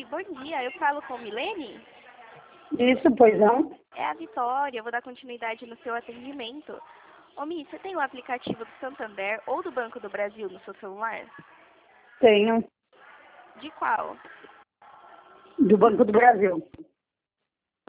Oi, bom dia. Eu falo com Milene? Isso, pois não? É a Vitória. Eu vou dar continuidade no seu atendimento. Ô, Mi, você tem o aplicativo do Santander ou do Banco do Brasil no seu celular? Tenho. De qual? Do Banco do Brasil.